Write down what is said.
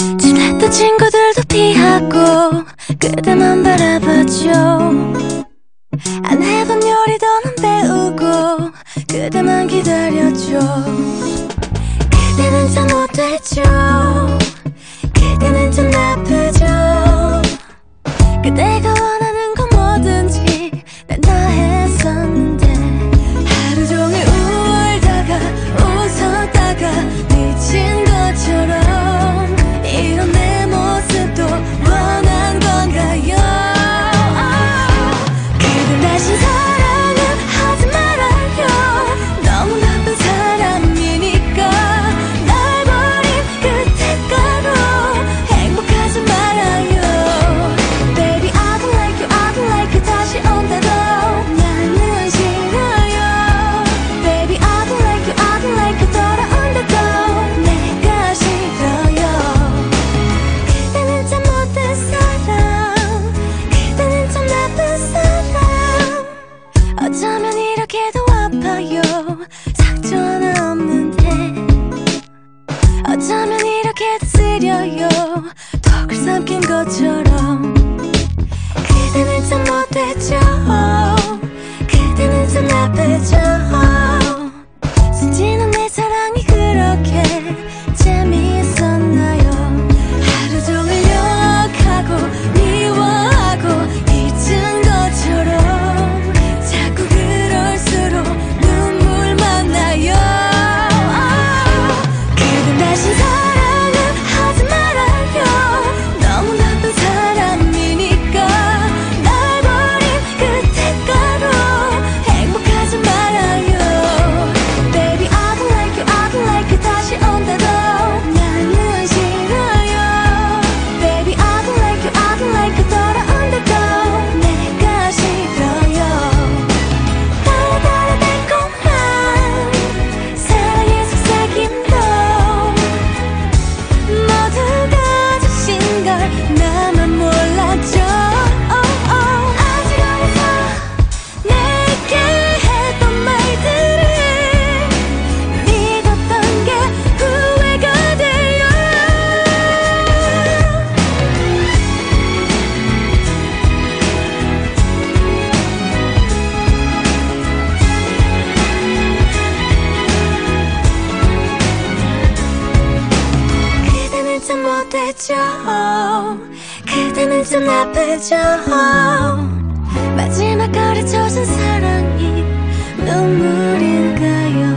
친했던 친구들도 피하고 그대만 바라봤죠. 안 해본 요리도 난 배우고 그대만 기다렸죠. 그대는 참 못됐죠. 그대는 참 나쁘죠. 그대가 원하는 건 뭐든지 난 다 했었는데 하루 종일 울다가 웃었다가 미친 것처럼 이런 내 모습도 원한 건가요? 그대 다신 사랑은 하지 말아요. 너무 나쁜 사람이니까 날 버린 그때가로 행복하지 말아요. Baby I don't like you, I don't like you. 다시 온다고 나는 싫어요. Baby I don't like you, I don't like you. 돌아온다고 내가 싫어요. 그대는 참 못된 사람, 그대는 참 나쁜 사람. 어쩌면 이렇게도 아파요. 상처 하나 없는데 어쩌면 이렇게도 쓰려요. 독을 삼킨 것처럼. 그대는 참 못됐죠. 그대는 참 나쁘죠. 순진한 내 사랑이 그렇게 재미있었나요? 하루 종일 욕하고 미워하고 잊은 것처럼 자꾸 그럴수록 눈물만 나요. 그댄 다신 사랑은 하지 말아요. 너무 나쁜 사람이니까 날 버린 그때가로 행복하지 말아요. Baby I don't like you, I don't like you. 다시 온다고 나는 싫어요. Baby I don't like you, I don't like you. 돌아온다고 내가 싫어요. 달달달달 달콤한 사랑의 속삭임도 모두가 주신 걸 나만 몰랐죠. 아직 어려서 내게 했던 말들을 믿었던 게 후회가 돼요. 그대는 참 못됐죠. 그대는 참 나쁘죠. 마지막 거리쳐진 사랑이 눈물일까요?